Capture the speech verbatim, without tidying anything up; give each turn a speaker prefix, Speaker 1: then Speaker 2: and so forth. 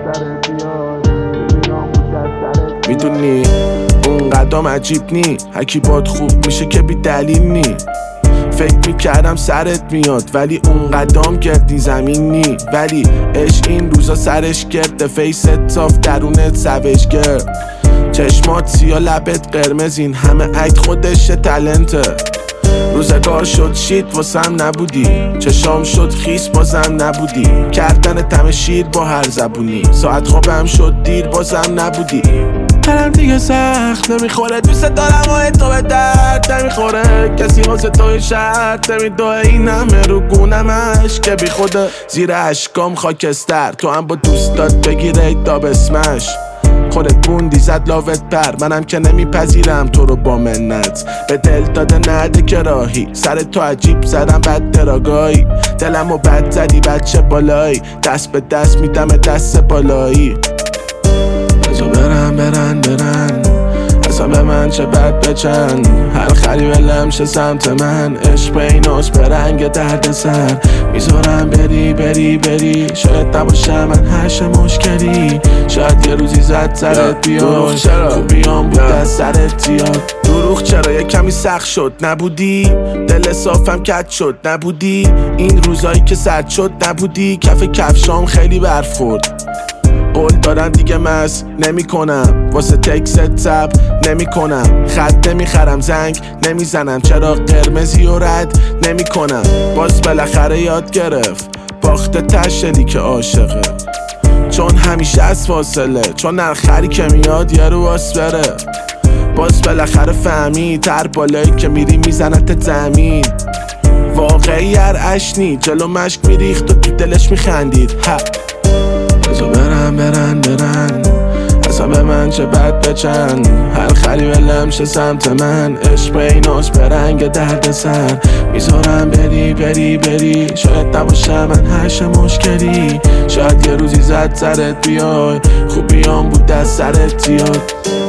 Speaker 1: میدونی اون قدم عجیب نی، هکی باد خوب میشه که بی دلیل نی. فکر میکردم سرت میاد ولی اون قدم گردی زمین نی. ولی اش این روزا سرش گرده، فیست صاف درونت سوش گرد. چشمات سیا لبت قرمز، این همه عکت خودش تلنته. روزگار شد شید واسم نبودی، چشام شد خیس بازم نبودی. کردن تم شیر با هر زبونی، ساعت خوابم شد دیر بازم نبودی. هرم دیگه سخت نمیخوره، دوست دارم و تو به درد نمیخوره. کسی واسه توی شرط نمیدوه، این همه رو گونمش که بی خوده. زیر عشقام خاکستر، تو هم با دوستات بگیره ایتا اسمش. خودت موندی زد لاوت پر، منم که نمیپذیرم تو رو با منت. به دل داده نده که راهی، سر تو عجیب زدم بد دراگاهی. دلم و بد زدی بچه بالایی، دست به دست میدم دست بالایی. بزا برن برن برن اصلا به من چه بد بچن. هر خری ولمشه سمت من، عشق ایناس به رنگ درد سر. میذارم بری بری بری، شاید نباشه من هش مشکلی. شاید یه روزی زد سرت بیاد، خوبیام بود از سرت زیاد. دروغ چرا یه کمی سخت شد نبودی، دل صافم کج شد نبودی. این روزایی که سرد شد نبودی، کف کفشام خیلی برف خورد. قول دارم دیگه مس نمی کنم، واسه تکست سب نمی کنم. خط نمی خرم زنگ نمی زنم، چرا قرمزی و رد نمی کنم. باز بالاخره یاد گرفت باخته تشلی که عاشقه، چون همیشه از فاصله. چون نرخری که میاد یه رو واس بره. باز بالاخره فهمی تر بالایی که میری میزنت زمین. واقعی هر اشنی جلو مشک میریخت و تو دلش میخندید. ها بزا برن برن برن اصلا به من چه بد بچن. هر خری ولمشه سمت من، عشق ایناس به رنگ درد سر. میذارم بری بری بری، شاید نباشه من هش مشکلی. شاید یه روزی زد سرت بیای، خوبیام بود از سرت زیاد.